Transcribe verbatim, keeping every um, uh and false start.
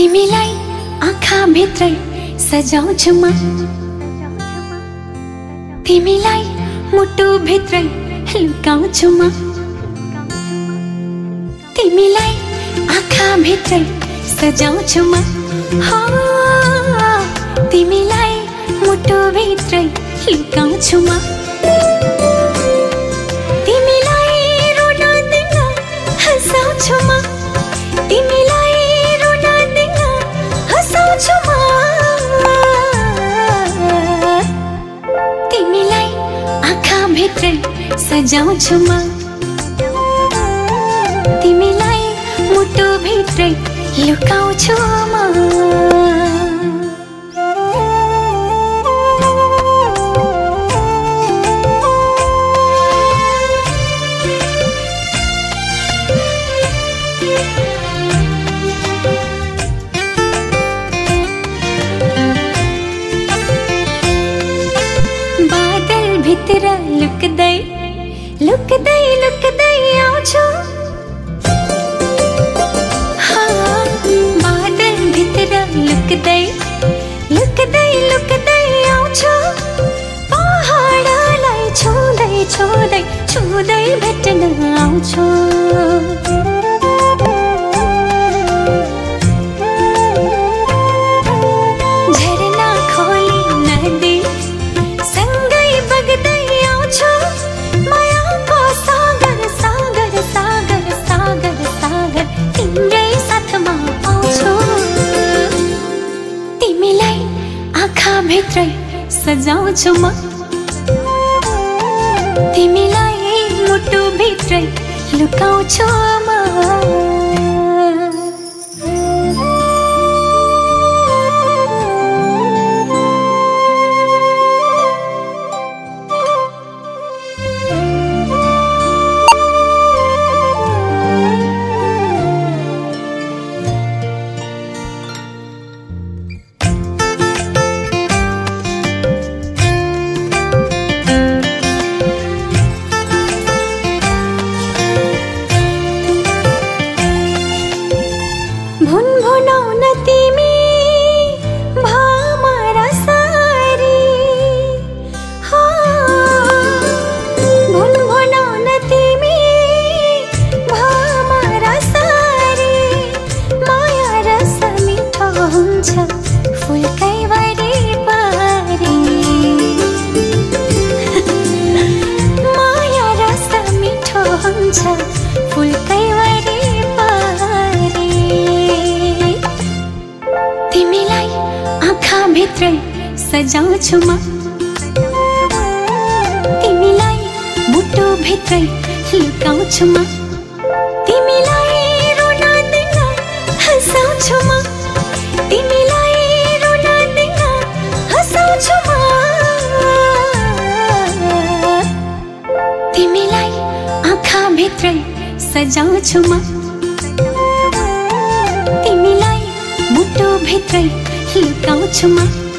तिमीलाई आँखा भित्रै सजाउँछु म, तिमीलाई मुटु भित्रै लुकाउँछु म, तिमीलाई आँखा भित्रै सजाउँछु म, हो तिमीलाई मुटु भित्रै लुकाउँछु म, तिमीलाई रुन दिन हँसाउँछु म, तिमीलाई रुन दिन हँसाउँछु म, तिमीलाई आँखा भित्रै सजाउँछु म, तिमीलाई मुटु भित्रै लुकाउँछु म। बादल भित्र लुक्दै लुक्दै लुक्दै आउँछु, हाँ बादल भित्र लुक्दै लुक्दै लुक्दै आउँछु, पहाडलाई छुँदै छुँदै छुँदै भेट्न आउँछु, झरना खोली नदी सँगै बग्दै आउँछु, मायाको सागर सागर सागर सागर सागर तिम्रै साथमा आउँछु, तिमीलाई आँखा भित्रै सजाउँछु म, तिमीलाई मुटु भित्रै लुकाउँछु म। भुनभुनाउन तिमी भमरा सारी, हो भुनभुनाउन तिमी भमरा सारी, माया रस मिठो हुन्छ फुलकै वरिपरि, माया रस मिठो हुन्छ फुलकै वरिपरि, तिमीलाई आँखा भित्रै सजाउँछु म, तिमीलाई मुटु भित्रै लुकाउँछु म, तिमीलाई रुन दिन हँसाउँछु म, तिमीलाई रुन दिन हँसाउँछु म, तिमीलाई आँखा भित्रै सजाउँछु म, तिमीलाई मुटु भित्रै लुकाउँछु म।